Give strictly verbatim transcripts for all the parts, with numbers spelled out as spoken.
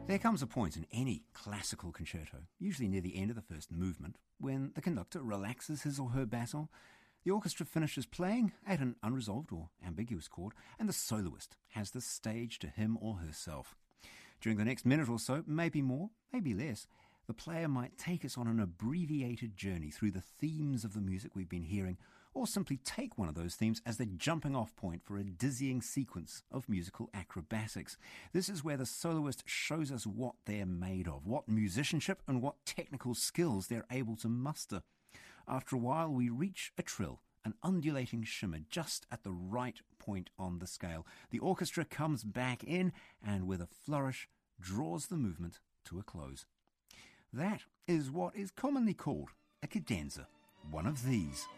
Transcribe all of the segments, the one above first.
There comes a point in any classical concerto, usually near the end of the first movement, when the conductor relaxes his or her baton, the orchestra finishes playing at an unresolved or ambiguous chord, and the soloist has the stage to him or herself. During the next minute or so, maybe more, maybe less, the player might take us on an abbreviated journey through the themes of the music we've been hearing, or simply take one of those themes as the jumping-off point for a dizzying sequence of musical acrobatics. This is where the soloist shows us what they're made of, what musicianship and what technical skills they're able to muster. After a while, we reach a trill, an undulating shimmer just at the right point on the scale. The orchestra comes back in and with a flourish draws the movement to a close. That is what is commonly called a cadenza, one of these.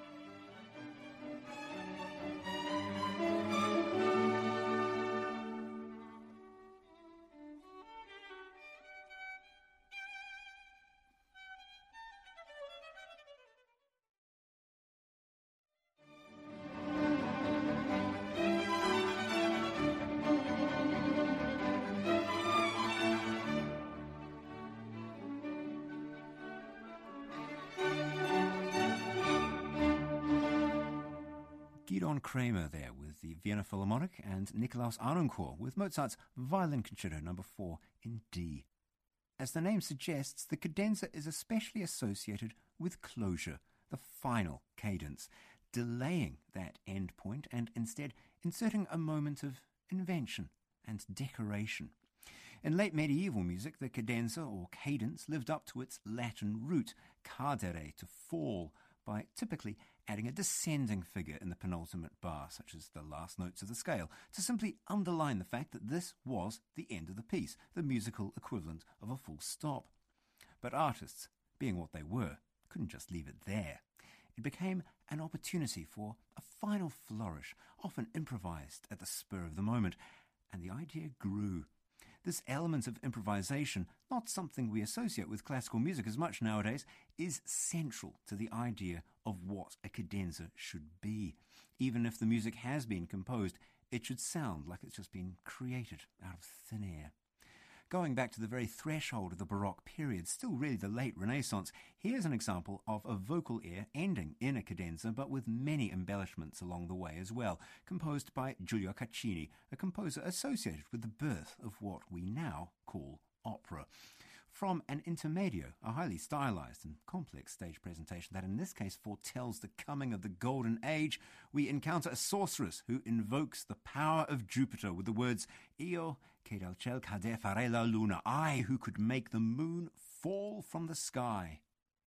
Gidon Kremer there with the Vienna Philharmonic and Nikolaus Arnoncourt with Mozart's Violin Concerto number four in D. As the name suggests, the cadenza is especially associated with closure, the final cadence, delaying that end point and instead inserting a moment of invention and decoration. In late medieval music, the cadenza or cadence lived up to its Latin root, cadere, to fall, by typically adding a descending figure in the penultimate bar, such as the last notes of the scale, to simply underline the fact that this was the end of the piece, the musical equivalent of a full stop. But artists, being what they were, couldn't just leave it there. It became an opportunity for a final flourish, often improvised at the spur of the moment, and the idea grew. This element of improvisation, not something we associate with classical music as much nowadays, is central to the idea of what a cadenza should be. Even if the music has been composed, it should sound like it's just been created out of thin air. Going back to the very threshold of the Baroque period, still really the late Renaissance, here's an example of a vocal air ending in a cadenza, but with many embellishments along the way as well, composed by Giulio Caccini, a composer associated with the birth of what we now call opera. From an intermedio, a highly stylized and complex stage presentation that in this case foretells the coming of the Golden Age, we encounter a sorceress who invokes the power of Jupiter with the words, Io che dal ciel cader farei la luna, I who could make the moon fall from the sky.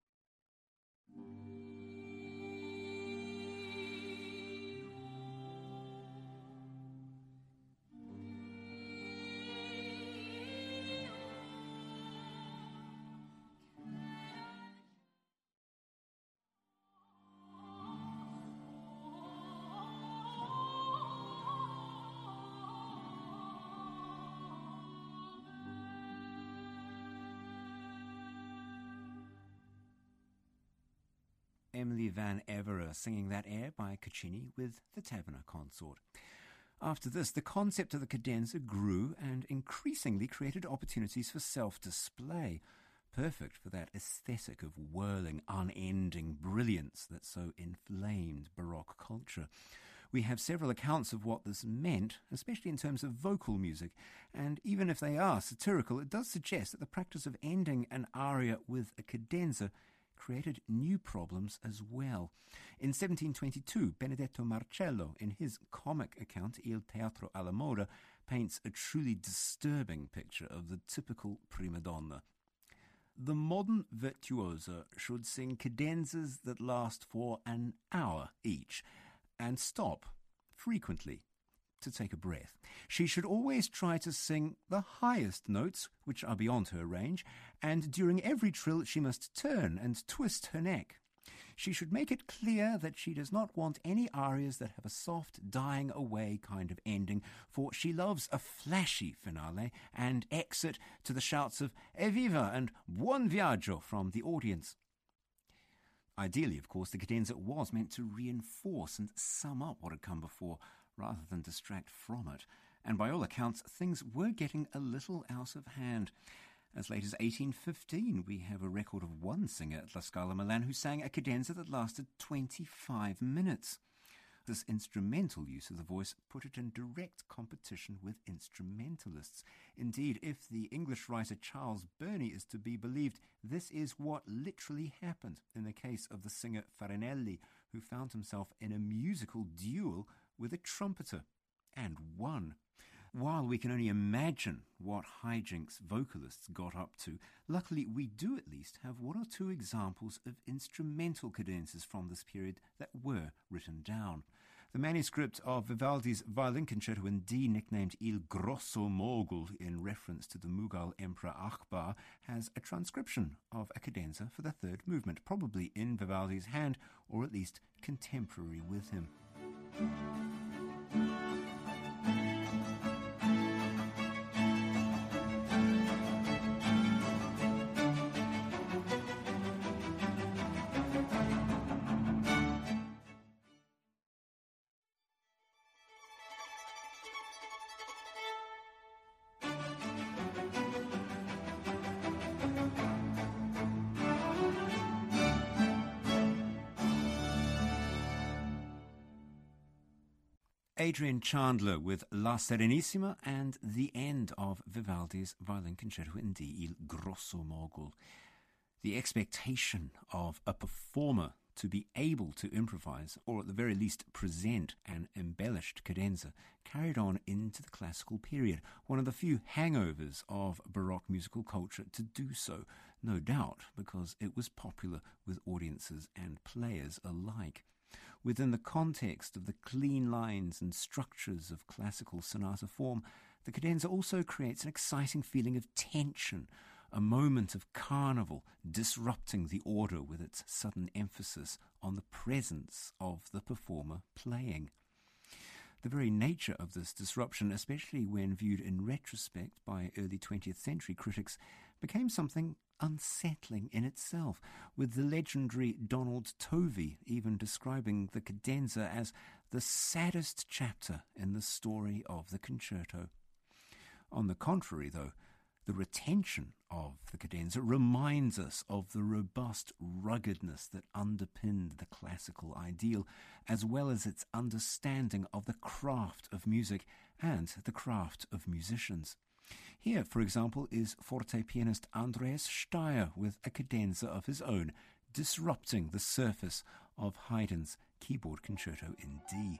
Emily Van Evera singing that air by Caccini with the Taverner Consort. After this, the concept of the cadenza grew and increasingly created opportunities for self-display, perfect for that aesthetic of whirling, unending brilliance that so inflamed Baroque culture. We have several accounts of what this meant, especially in terms of vocal music, and even if they are satirical, it does suggest that the practice of ending an aria with a cadenza created new problems as well. In seventeen twenty-two, Benedetto Marcello, in his comic account Il Teatro alla Moda, paints a truly disturbing picture of the typical prima donna. The modern virtuosa should sing cadenzas that last for an hour each, and stop frequently to take a breath. She should always try to sing the highest notes, which are beyond her range, and during every trill she must turn and twist her neck. She should make it clear that she does not want any arias that have a soft, dying away kind of ending, for she loves a flashy finale and exit to the shouts of Evviva and Buon Viaggio from the audience. Ideally, of course, the cadenza was meant to reinforce and sum up what had come before, rather than distract from it. and by all accounts, things were getting a little out of hand. As late as eighteen fifteen, we have a record of one singer at La Scala Milan who sang a cadenza that lasted twenty-five minutes. This instrumental use of the voice put it in direct competition with instrumentalists. Indeed, if the English writer Charles Burney is to be believed, this is what literally happened in the case of the singer Farinelli, who found himself in a musical duel with a trumpeter, and won. While we can only imagine what hijinks vocalists got up to, luckily we do at least have one or two examples of instrumental cadenzas from this period that were written down. The manuscript of Vivaldi's Violin Concerto in D, nicknamed Il Grosso Mogul in reference to the Mughal Emperor Akbar, has a transcription of a cadenza for the third movement, probably in Vivaldi's hand, or at least contemporary with him. Adrian Chandler with La Serenissima and the end of Vivaldi's Violin Concerto in D, Il Grosso Mogul. The expectation of a performer to be able to improvise, or at the very least present an embellished cadenza, carried on into the classical period, one of the few hangovers of Baroque musical culture to do so, no doubt because it was popular with audiences and players alike. Within the context of the clean lines and structures of classical sonata form, the cadenza also creates an exciting feeling of tension, a moment of carnival, disrupting the order with its sudden emphasis on the presence of the performer playing. The very nature of this disruption, especially when viewed in retrospect by early twentieth century critics, became something unsettling in itself, with the legendary Donald Tovey even describing the cadenza as the saddest chapter in the story of the concerto. On the contrary, though, the retention of the cadenza reminds us of the robust ruggedness that underpinned the classical ideal, as well as its understanding of the craft of music and the craft of musicians. Here, for example, is forte pianist Andreas Steyr with a cadenza of his own, disrupting the surface of Haydn's Keyboard Concerto in D.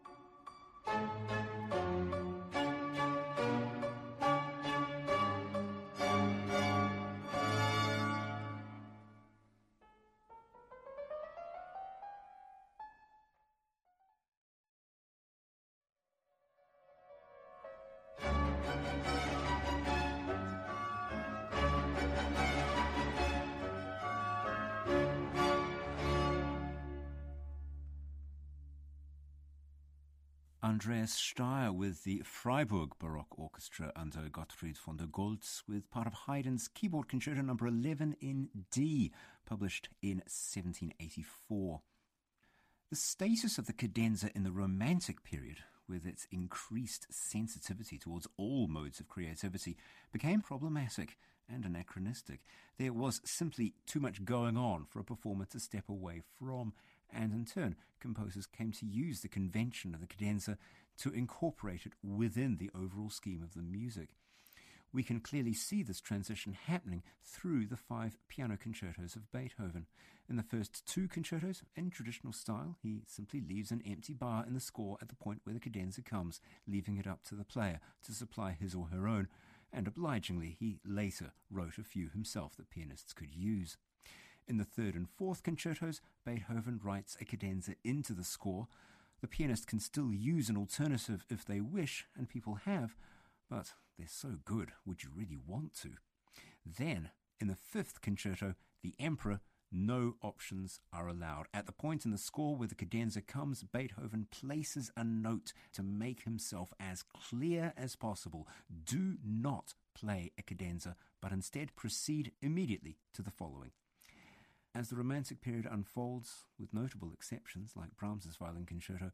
Andreas Steyr with the Freiburg Baroque Orchestra under Gottfried von der Goltz with part of Haydn's Keyboard Concerto number eleven in D, published in seventeen eighty-four. The status of the cadenza in the Romantic period, with its increased sensitivity towards all modes of creativity, became problematic and anachronistic. There was simply too much going on for a performer to step away from, and in turn, composers came to use the convention of the cadenza to incorporate it within the overall scheme of the music. We can clearly see this transition happening through the five piano concertos of Beethoven. In the first two concertos, in traditional style, he simply leaves an empty bar in the score at the point where the cadenza comes, leaving it up to the player to supply his or her own, and obligingly he later wrote a few himself that pianists could use. In the third and fourth concertos, Beethoven writes a cadenza into the score. The pianist can still use an alternative if they wish, and people have, but they're so good, would you really want to? Then, in the fifth concerto, the Emperor, no options are allowed. At the point in the score where the cadenza comes, Beethoven places a note to make himself as clear as possible. Do not play a cadenza, but instead proceed immediately to the following. As the Romantic period unfolds, with notable exceptions like Brahms's Violin Concerto,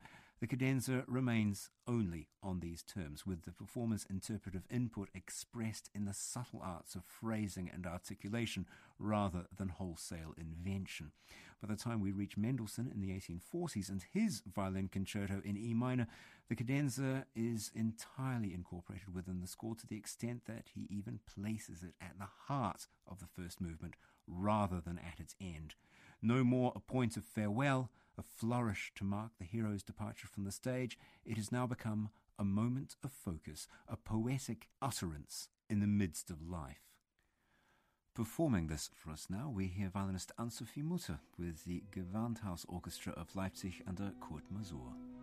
The cadenza remains only on these terms, with the performer's interpretive input expressed in the subtle arts of phrasing and articulation rather than wholesale invention. By the time we reach Mendelssohn in the eighteen forties and his violin concerto in E minor, the cadenza is entirely incorporated within the score to the extent that he even places it at the heart of the first movement rather than at its end. No more a point of farewell, a flourish to mark the hero's departure from the stage. It has now become a moment of focus, a poetic utterance in the midst of life. Performing this for us now, we hear violinist Ann-Sophie Mutter with the Gewandhaus Orchestra of Leipzig under Kurt Masur.